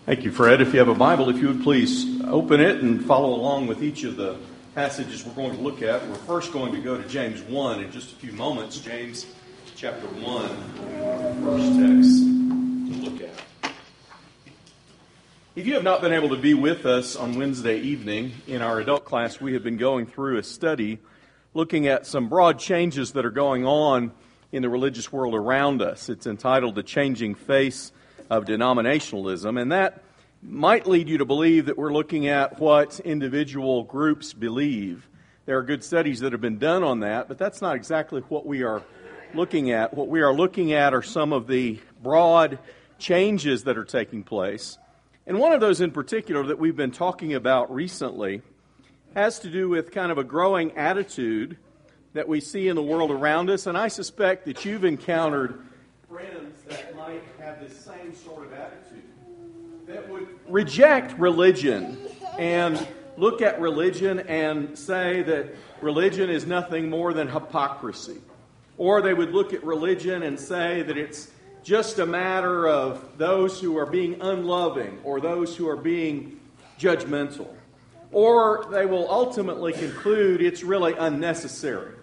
Thank you, Fred. If you have a Bible, if you would please open it and follow along with each of the passages we're going to look at. We're first going to go to James 1 in just a few moments. James chapter 1, first text to look at. If you have not been able to be with us on Wednesday evening, in our adult class we have been going through a study looking at some broad changes that are going on in the religious world around us. It's entitled The Changing Face of Denominationalism, and that might lead you to believe that we're looking at what individual groups believe. There are good studies that have been done on that, but that's not exactly what we are looking at. What we are looking at are some of the broad changes that are taking place. And one of those in particular that we've been talking about recently has to do with kind of a growing attitude that we see in the world around us, and I suspect that you've encountered friends that might have this same sort of attitude, that would reject religion and look at religion and say that religion is nothing more than hypocrisy. Or they would look at religion and say that it's just a matter of those who are being unloving or those who are being judgmental. Or they will ultimately conclude it's really unnecessary.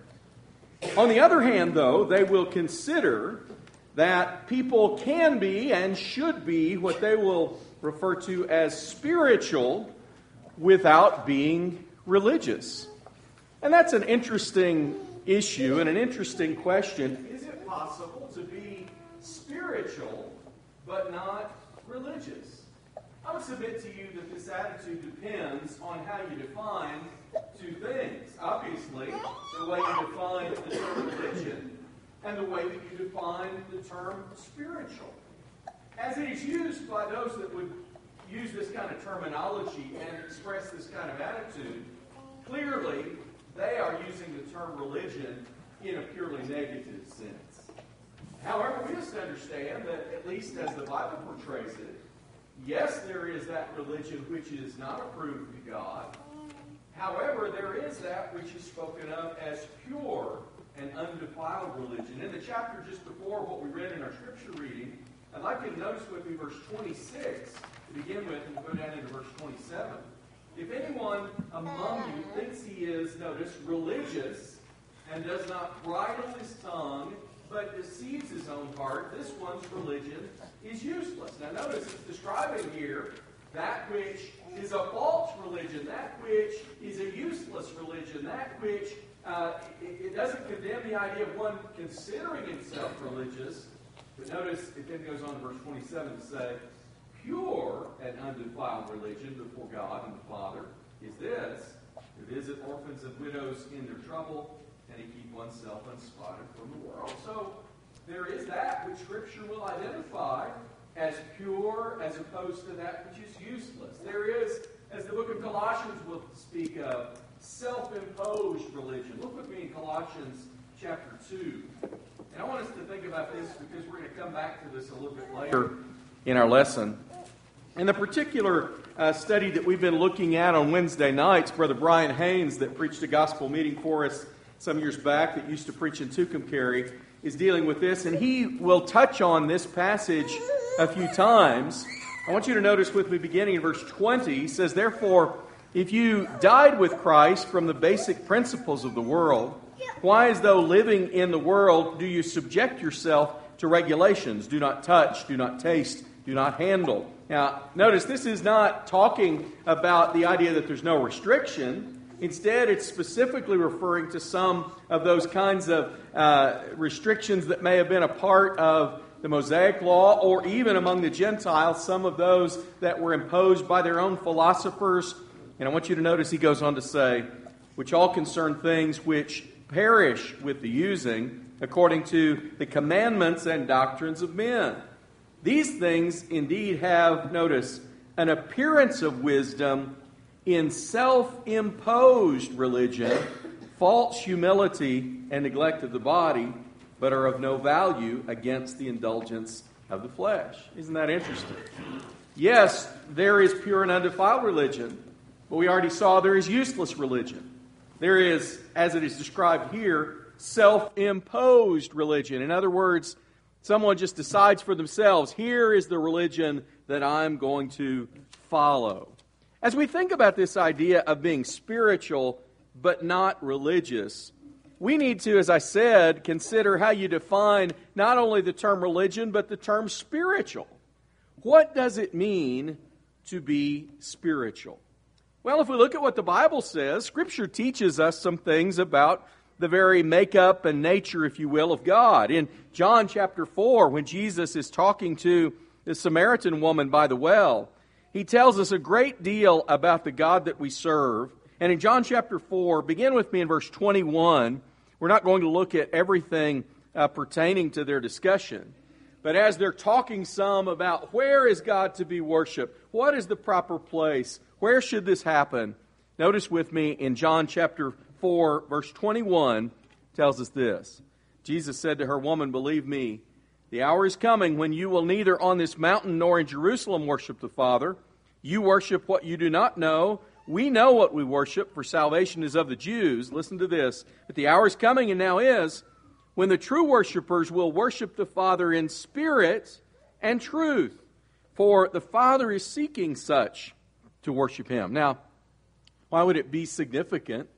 On the other hand, though, they will consider that people can be and should be what they will refer to as spiritual without being religious. And that's an interesting issue and an interesting question. Is it possible to be spiritual but not religious? I would submit to you that this attitude depends on how you define two things. Obviously, the way you define the term religion and the way that you define the term spiritual. As it is used by those that would use this kind of terminology and express this kind of attitude, clearly they are using the term religion in a purely negative sense. However, we must understand that, at least as the Bible portrays it, yes, there is that religion which is not approved of God. However, there is that which is spoken of as pure and undefiled religion. In the chapter just before what we read in our scripture reading, I'd like you to notice with me verse 26 to begin with, and we'll go down into verse 27. If anyone among you thinks he is, notice, religious and does not bridle his tongue, but deceives his own heart, this one's religion is useless. Now notice it's describing here that which is a false religion, that which is a useless religion, that which it doesn't condemn the idea of one considering himself religious. But notice it then goes on to verse 27 to say, pure and undefiled religion before God and the Father is this, to visit orphans and widows in their trouble and to keep oneself unspotted from the world. So there is that which Scripture will identify as pure as opposed to that which is useless. There is, as the book of Colossians will speak of, self-imposed religion. Look with me in Colossians chapter 2. And I want us to think about this because we're going to come back to this a little bit later in our lesson. In the particular study that we've been looking at on Wednesday nights, Brother Brian Haynes, that preached a gospel meeting for us some years back, that used to preach in Tucumcari, is dealing with this, and he will touch on this passage a few times. I want you to notice with me beginning in verse 20, he says, therefore, if you died with Christ from the basic principles of the world, why, as though living in the world, do you subject yourself to regulations? Do not touch, do not taste, do not handle. Now, notice this is not talking about the idea that there's no restriction. Instead, it's specifically referring to some of those kinds of restrictions that may have been a part of the Mosaic Law, or even among the Gentiles, some of those that were imposed by their own philosophers. And I want you to notice he goes on to say, which all concern things which perish with the using, according to the commandments and doctrines of men. These things indeed have, notice, an appearance of wisdom in self-imposed religion, false humility, and neglect of the body, but are of no value against the indulgence of the flesh. Isn't that interesting? Yes, there is pure and undefiled religion, but we already saw there is useless religion. There is, as it is described here, self-imposed religion. In other words, Someone just decides for themselves, here is the religion that I'm going to follow. As we think about this idea of being spiritual but not religious, we need to, as I said, consider how you define not only the term religion, but the term spiritual. What does it mean to be spiritual? Well, if we look at what the Bible says, Scripture teaches us some things about the very makeup and nature, if you will, of God. In John chapter 4, when Jesus is talking to the Samaritan woman by the well, He tells us a great deal about the God that we serve. And in John chapter 4, begin with me in verse 21. We're not going to look at everything pertaining to their discussion. But as they're talking some about where is God to be worshiped, what is the proper place, where should this happen, notice with me in John chapter 4, verse 21, tells us this. Jesus said to her, "Woman, believe me, the hour is coming when you will neither on this mountain nor in Jerusalem worship the Father. You worship what you do not know. We know what we worship, for salvation is of the Jews." Listen to this. "But the hour is coming, and now is, when the true worshipers will worship the Father in spirit and truth. For the Father is seeking such to worship Him." Now, why would it be significant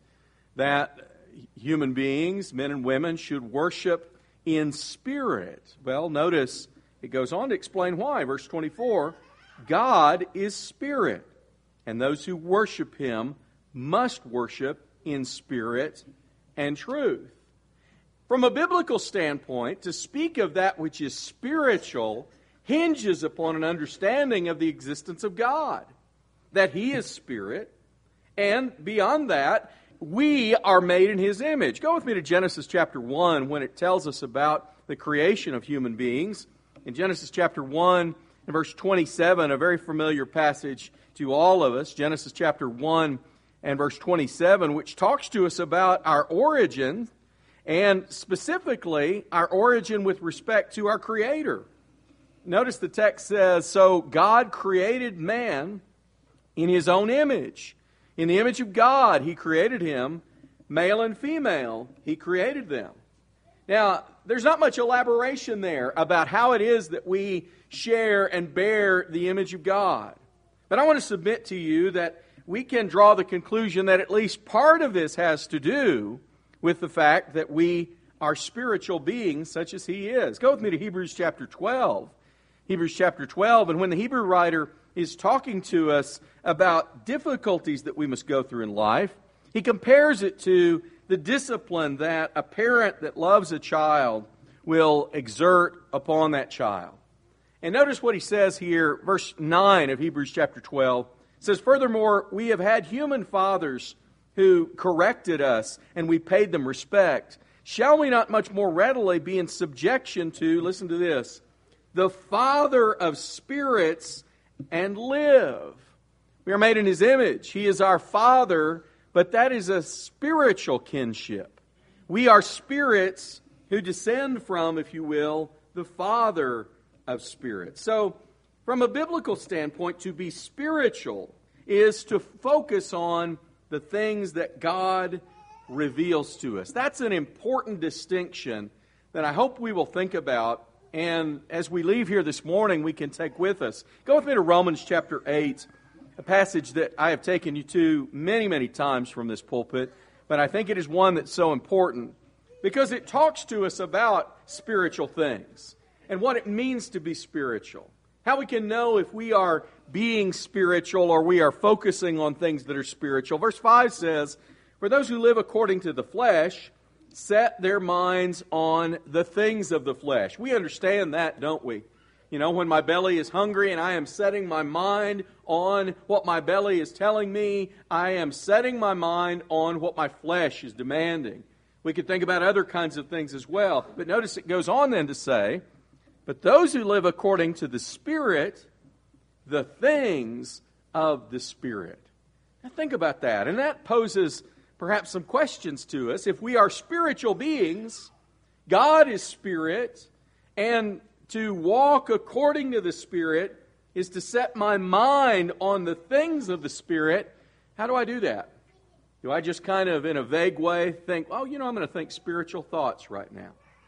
that human beings, men and women, should worship in spirit? Well, notice it goes on to explain why. Verse 24, "God is spirit, and those who worship Him must worship in spirit and truth." From a biblical standpoint, to speak of that which is spiritual hinges upon an understanding of the existence of God, that He is spirit, and beyond that, we are made in His image. Go with me to Genesis chapter 1 when it tells us about the creation of human beings. In Genesis chapter 1 and verse 27, a very familiar passage to all of us, Genesis chapter 1 and verse 27, which talks to us about our origin, and specifically our origin with respect to our Creator. Notice the text says, "So God created man in His own image. In the image of God He created him, male and female He created them." Now, there's not much elaboration there about how it is that we share and bear the image of God. But I want to submit to you that we can draw the conclusion that at least part of this has to do with the fact that we are spiritual beings such as He is. Go with me to Hebrews chapter 12. Hebrews chapter 12, and when the Hebrew writer is talking to us about difficulties that we must go through in life, he compares it to the discipline that a parent that loves a child will exert upon that child. And notice what he says here, verse 9 of Hebrews chapter 12. It says, "Furthermore, we have had human fathers who corrected us, and we paid them respect. Shall we not much more readily be in subjection to," listen to this, "the Father of spirits and live?" We are made in His image. He is our Father, but that is a spiritual kinship. We are spirits who descend from, if you will, the Father of spirits. So, from a biblical standpoint, to be spiritual is to focus on the things that God reveals to us. That's an important distinction that I hope we will think about, and as we leave here this morning, we can take with us. Go with me to Romans chapter 8, a passage that I have taken you to many, many times from this pulpit, but I think it is one that's so important because it talks to us about spiritual things and what it means to be spiritual. How we can know if we are being spiritual or we are focusing on things that are spiritual. Verse 5 says, "For those who live according to the flesh set their minds on the things of the flesh." We understand that, don't we? You know, when my belly is hungry and I am setting my mind on what my belly is telling me, I am setting my mind on what my flesh is demanding. We could think about other kinds of things as well. But notice it goes on then to say, "But those who live according to the Spirit, the things of the Spirit." Now think about that. And that poses perhaps some questions to us. If we are spiritual beings, God is Spirit, and to walk according to the Spirit is to set my mind on the things of the Spirit. How do I do that? Do I just kind of, in a vague way, think, "Oh, I'm going to think spiritual thoughts right now"?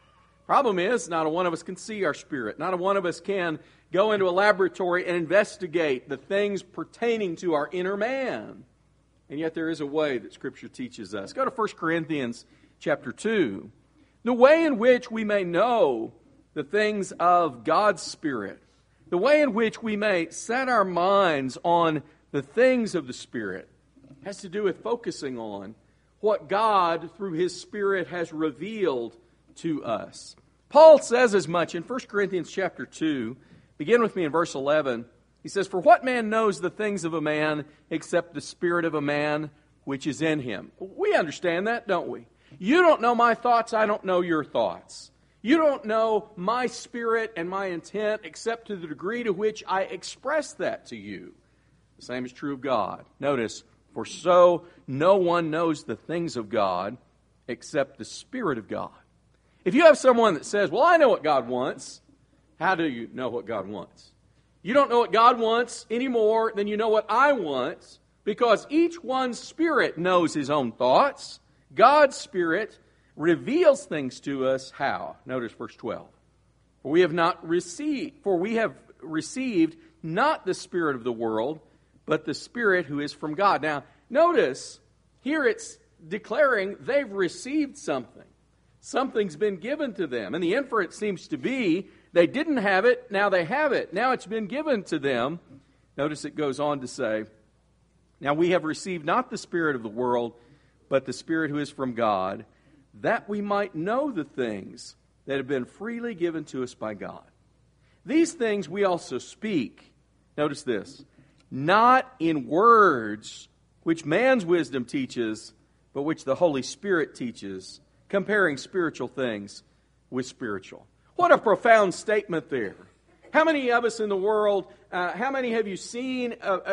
Problem is, not a one of us can see our spirit. Not a one of us can go into a laboratory and investigate the things pertaining to our inner man. And yet there is a way that Scripture teaches us. Go to 1 Corinthians chapter 2. The way in which we may know the things of God's Spirit. The way in which we may set our minds on the things of the Spirit has to do with focusing on what God, through His Spirit, has revealed to us. Paul says as much in 1 Corinthians chapter 2. Begin with me in verse 11. He says, "For what man knows the things of a man except the spirit of a man which is in him?" We understand that, don't we? You don't know my thoughts, I don't know your thoughts. You don't know my spirit and my intent except to the degree to which I express that to you. The same is true of God. Notice, "For so no one knows the things of God except the Spirit of God." If you have someone that says, "Well, I know what God wants," how do you know what God wants? You don't know what God wants any more than you know what I want, because each one's spirit knows his own thoughts. God's Spirit reveals things to us. How? Notice verse 12. For we have received not the spirit of the world, but the Spirit who is from God. Now, notice, here it's declaring they've received something. Something's been given to them. And the inference seems to be they didn't have it, now they have it. Now it's been given to them. Notice it goes on to say, "Now we have received not the spirit of the world, but the Spirit who is from God, that we might know the things that have been freely given to us by God. These things we also speak," notice this, "not in words which man's wisdom teaches, but which the Holy Spirit teaches, comparing spiritual things with spiritual." What a profound statement there. How many of us in the world, how many have you seen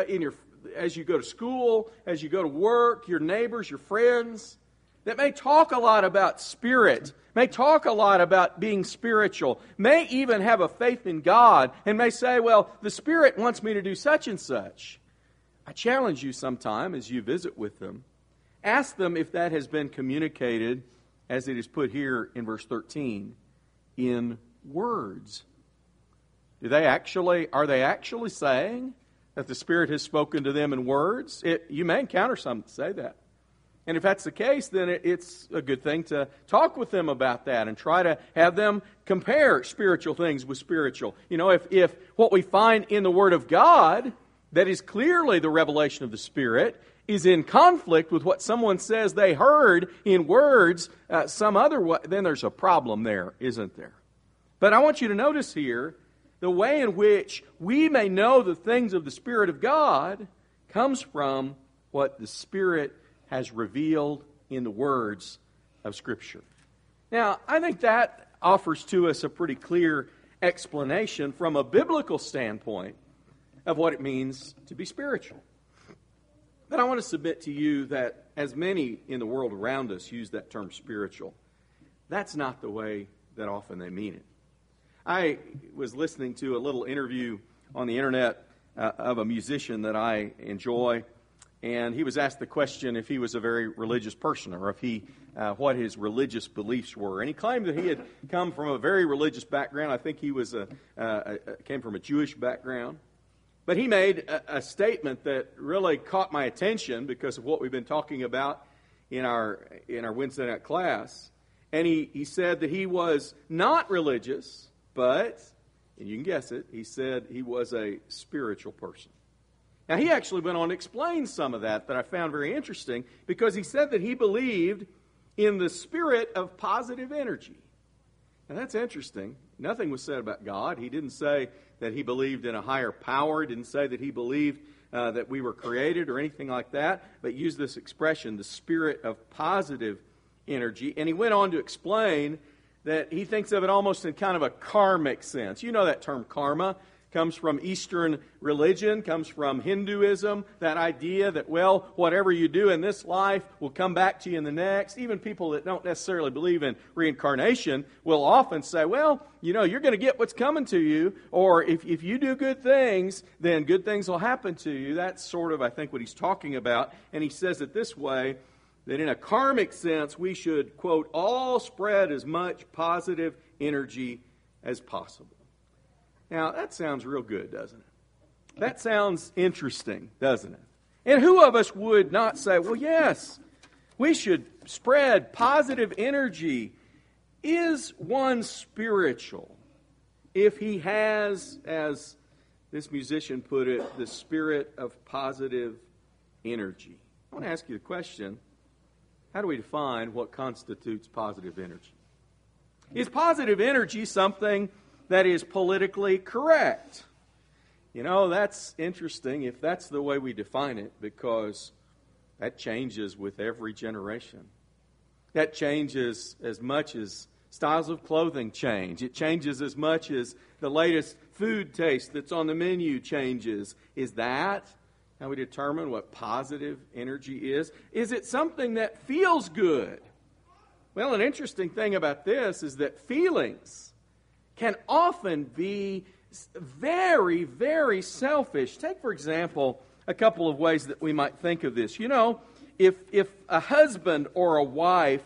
as you go to school, as you go to work, your neighbors, your friends, that may talk a lot about spirit, may talk a lot about being spiritual, may even have a faith in God, and may say, "Well, the Spirit wants me to do such and such." I challenge you sometime as you visit with them, ask them if that has been communicated, as it is put here in verse 13, in words. Are they actually saying that the Spirit has spoken to them in words? You may encounter some that say that. And if that's the case, then it's a good thing to talk with them about that and try to have them compare spiritual things with spiritual. You know, if what we find in the Word of God, that is clearly the revelation of the Spirit, is in conflict with what someone says they heard in words some other way, then there's a problem there, isn't there? But I want you to notice here, the way in which we may know the things of the Spirit of God comes from what the Spirit has revealed in the words of Scripture. Now, I think that offers to us a pretty clear explanation from a biblical standpoint of what it means to be spiritual. But I want to submit to you that as many in the world around us use that term spiritual, that's not the way that often they mean it. I was listening to a little interview on the internet of a musician that I enjoy, and he was asked the question if he was a very religious person or if what his religious beliefs were. And he claimed that he had come from a very religious background. I think he came from a Jewish background. But he made a statement that really caught my attention because of what we've been talking about in our Wednesday night class. And he said that he was not religious, but, and you can guess it, he said he was a spiritual person. Now, he actually went on to explain some of that I found very interesting, because he said that he believed in the spirit of positive energy. Now, that's interesting. Nothing was said about God. He didn't say that he believed in a higher power. Didn't say that he believed that we were created or anything like that, but used this expression, the spirit of positive energy. And he went on to explain that he thinks of it almost in kind of a karmic sense. You know that term karma comes from Eastern religion, comes from Hinduism, that idea that, well, whatever you do in this life will come back to you in the next. Even people that don't necessarily believe in reincarnation will often say, well, you know, you're going to get what's coming to you, or if you do good things, then good things will happen to you. That's sort of, I think, what he's talking about. And he says it this way, that in a karmic sense, we should, quote, all spread as much positive energy as possible. Now, that sounds real good, doesn't it? That sounds interesting, doesn't it? And who of us would not say, well, yes, we should spread positive energy. Is one spiritual if he has, as this musician put it, the spirit of positive energy? I want to ask you the question, how do we define what constitutes positive energy? Is positive energy something that is politically correct? You know, that's interesting if that's the way we define it, because that changes with every generation. That changes as much as styles of clothing change. It changes as much as the latest food taste that's on the menu changes. Is that how we determine what positive energy is? Is it something that feels good? Well, an interesting thing about this is that feelings can often be very, very selfish. Take, for example, a couple of ways that we might think of this. You know, if a husband or a wife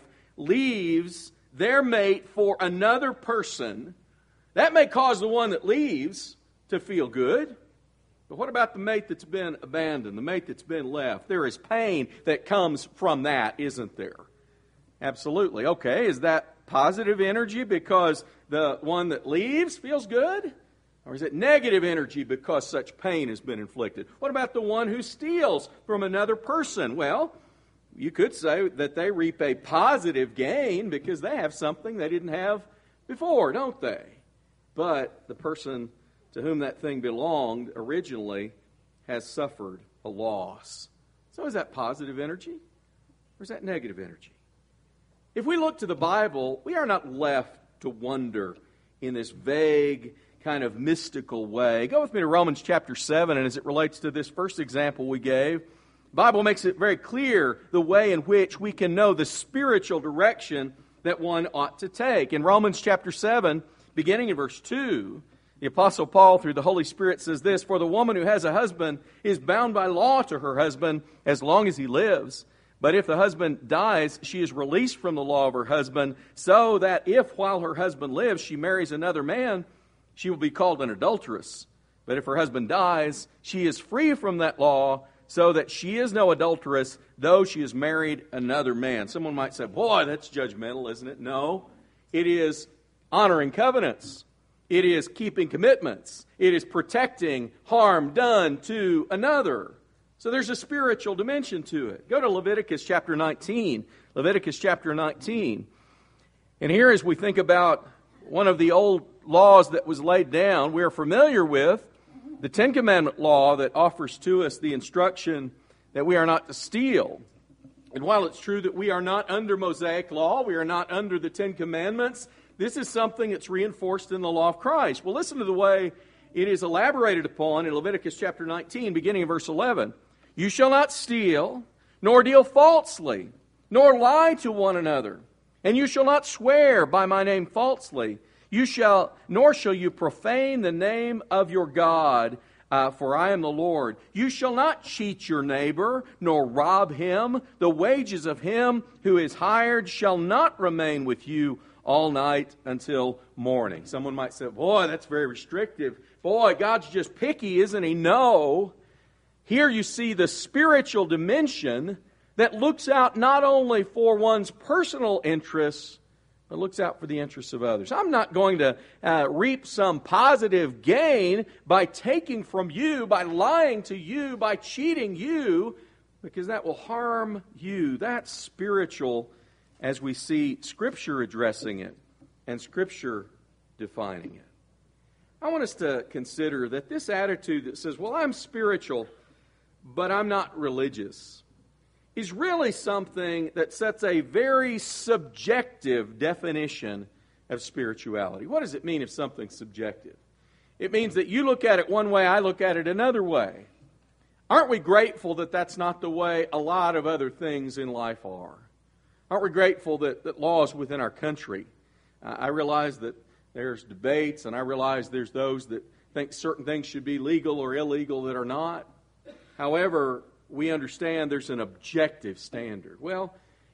leaves their mate for another person, that may cause the one that leaves to feel good. But what about the mate that's been abandoned, the mate that's been left? There is pain that comes from that, isn't there? Absolutely. Okay, is that positive energy because the one that leaves feels good? Or is it negative energy because such pain has been inflicted? What about the one who steals from another person? Well, you could say that they reap a positive gain because they have something they didn't have before, don't they? But the person to whom that thing belonged originally has suffered a loss. So is that positive energy or is that negative energy? If we look to the Bible, we are not left to wonder in this vague, kind of mystical way. Go with me to Romans chapter 7, and as it relates to this first example we gave, the Bible makes it very clear the way in which we can know the spiritual direction that one ought to take. In Romans chapter 7, beginning in verse 2, the Apostle Paul, through the Holy Spirit, says this, "For the woman who has a husband is bound by law to her husband as long as he lives. But if the husband dies, she is released from the law of her husband, so that if, while her husband lives, she marries another man, she will be called an adulteress. But if her husband dies, she is free from that law, so that she is no adulteress, though she has married another man." Someone might say, boy, that's judgmental, isn't it? No. It is honoring covenants. It is keeping commitments. It is protecting harm done to another. So there's a spiritual dimension to it. Go to Leviticus chapter 19. Leviticus chapter 19. And here, as we think about one of the old laws that was laid down, we are familiar with the Ten Commandment law that offers to us the instruction that we are not to steal. And while it's true that we are not under Mosaic law, we are not under the Ten Commandments, this is something that's reinforced in the law of Christ. Well, listen to the way it is elaborated upon in Leviticus chapter 19, beginning in verse 11. "You shall not steal, nor deal falsely, nor lie to one another. And you shall not swear by my name falsely. Nor shall you profane the name of your God, for I am the Lord. You shall not cheat your neighbor, nor rob him. The wages of him who is hired shall not remain with you all night until morning." Someone might say, boy, that's very restrictive. Boy, God's just picky, isn't he? No. Here you see the spiritual dimension that looks out not only for one's personal interests, but looks out for the interests of others. I'm not going to reap some positive gain by taking from you, by lying to you, by cheating you, because that will harm you. That's spiritual as we see Scripture addressing it and Scripture defining it. I want us to consider that this attitude that says, well, I'm spiritual, but I'm not religious, is really something that sets a very subjective definition of spirituality. What does it mean if something's subjective? It means that you look at it one way, I look at it another way. Aren't we grateful that that's not the way a lot of other things in life are? Aren't we grateful that laws within our country, I realize that there's debates, and I realize there's those that think certain things should be legal or illegal that are not. However, we understand there's an objective standard. Well,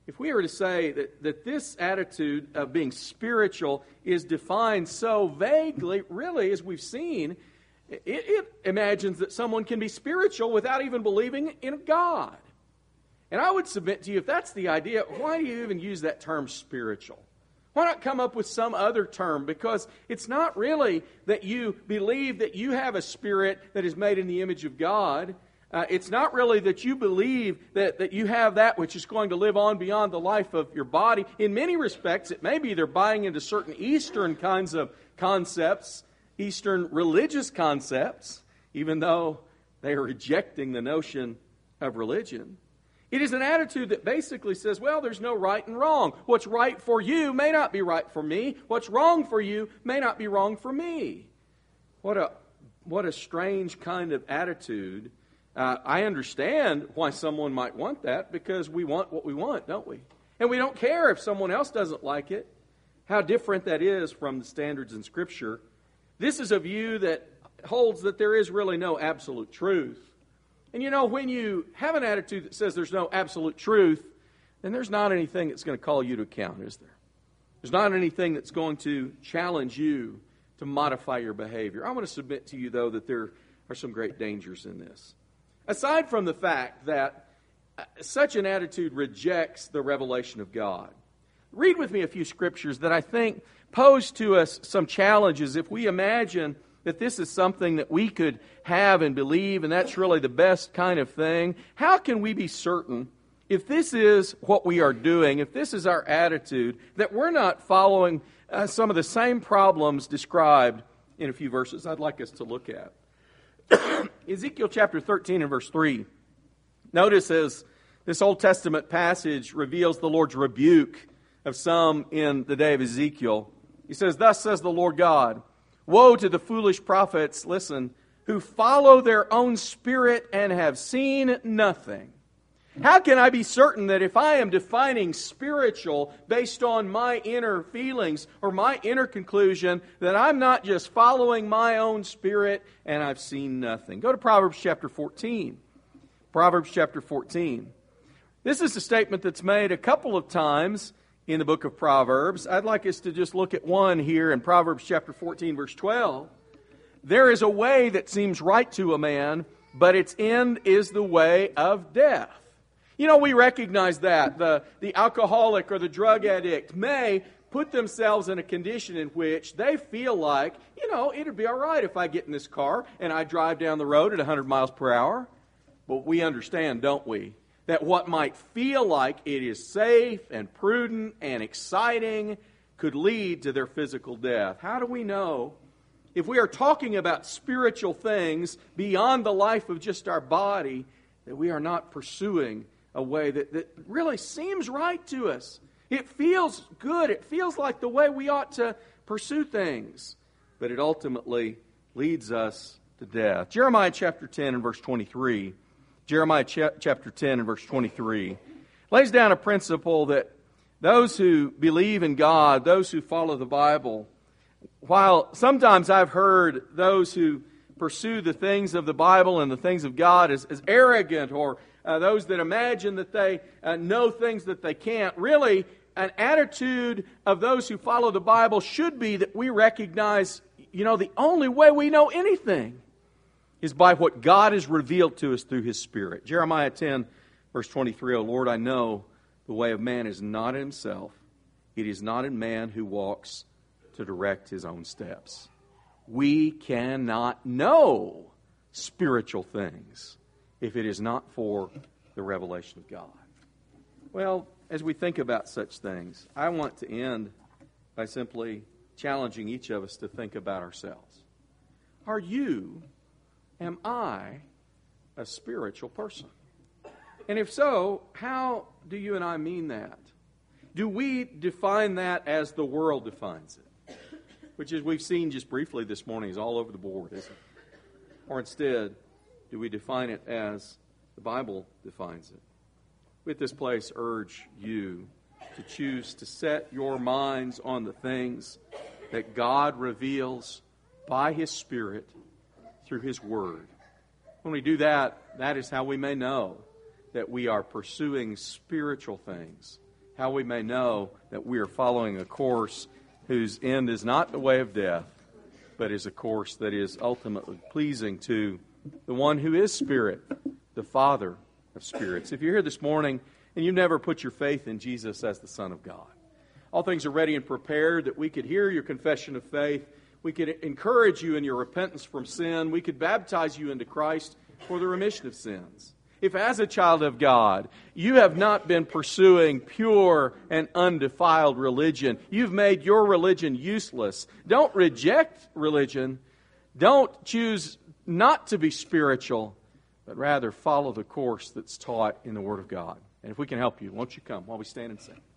if we were to say that this attitude of being spiritual is defined so vaguely, really, as we've seen, it imagines that someone can be spiritual without even believing in God. And I would submit to you, if that's the idea, why do you even use that term spiritual? Why not come up with some other term? Because it's not really that you believe that you have a spirit that is made in the image of God. It's not really that you believe that you have that which is going to live on beyond the life of your body. In many respects, it may be they're buying into certain Eastern kinds of concepts, Eastern religious concepts, even though they are rejecting the notion of religion. It is an attitude that basically says, well, there's no right and wrong. What's right for you may not be right for me. What's wrong for you may not be wrong for me. What a strange kind of attitude. I understand why someone might want that, because we want what we want, don't we? And we don't care if someone else doesn't like it. How different that is from the standards in Scripture. This is a view that holds that there is really no absolute truth. And you know, when you have an attitude that says there's no absolute truth, then there's not anything that's going to call you to account, is there? There's not anything that's going to challenge you to modify your behavior. I want to submit to you, though, that there are some great dangers in this. Aside from the fact that such an attitude rejects the revelation of God, read with me a few scriptures that I think pose to us some challenges if we imagine that this is something that we could have and believe, and that's really the best kind of thing. How can we be certain, if this is what we are doing, if this is our attitude, that we're not following some of the same problems described in a few verses I'd like us to look at? Ezekiel chapter 13 and verse 3. Notice as this Old Testament passage reveals the Lord's rebuke of some in the day of Ezekiel. He says, "Thus says the Lord God, woe to the foolish prophets," listen, "who follow their own spirit and have seen nothing." How can I be certain that if I am defining spiritual based on my inner feelings or my inner conclusion, that I'm not just following my own spirit and I've seen nothing? Go to Proverbs chapter 14. Proverbs chapter 14. This is a statement that's made a couple of times in the book of Proverbs. I'd like us to just look at one here in Proverbs chapter 14, verse 12. "There is a way that seems right to a man, but its end is the way of death." You know, we recognize that. The alcoholic or the drug addict may put themselves in a condition in which they feel like, you know, it'd be all right if I get in this car and I drive down the road at 100 miles per hour. But we understand, don't we, that what might feel like it is safe and prudent and exciting could lead to their physical death. How do we know? If we are talking about spiritual things beyond the life of just our body, that we are not pursuing a way that really seems right to us. It feels good. It feels like the way we ought to pursue things. But it ultimately leads us to death. Jeremiah chapter 10 and verse 23. Jeremiah chapter 10 and verse 23 lays down a principle that those who believe in God, those who follow the Bible, while sometimes I've heard those who pursue the things of the Bible and the things of God as arrogant, or those that imagine that they know things that they can't. Really, an attitude of those who follow the Bible should be that we recognize, you know, the only way we know anything is by what God has revealed to us through His Spirit. Jeremiah 10, verse 23, "O Lord, I know the way of man is not in himself. It is not in man who walks to direct his own steps." We cannot know spiritual things if it is not for the revelation of God. Well, as we think about such things, I want to end by simply challenging each of us to think about ourselves. Am I a spiritual person? And if so, how do you and I mean that? Do we define that as the world defines it? Which, as we've seen just briefly this morning, is all over the board, isn't it? Or instead, do we define it as the Bible defines it? We at this place urge you to choose to set your minds on the things that God reveals by His Spirit through His Word. When we do that, that is how we may know that we are pursuing spiritual things how we may know that we are following a course whose end is not the way of death, but is a course that is ultimately pleasing to the one who is Spirit, the Father of spirits. If you're here this morning and you've never put your faith in Jesus as the Son of God, all things are ready and prepared that we could hear your confession of faith. We could encourage you in your repentance from sin. We could baptize you into Christ for the remission of sins. If as a child of God, you have not been pursuing pure and undefiled religion, you've made your religion useless. Don't reject religion. Don't choose not to be spiritual, but rather follow the course that's taught in the Word of God. And if we can help you, won't you come while we stand and sing?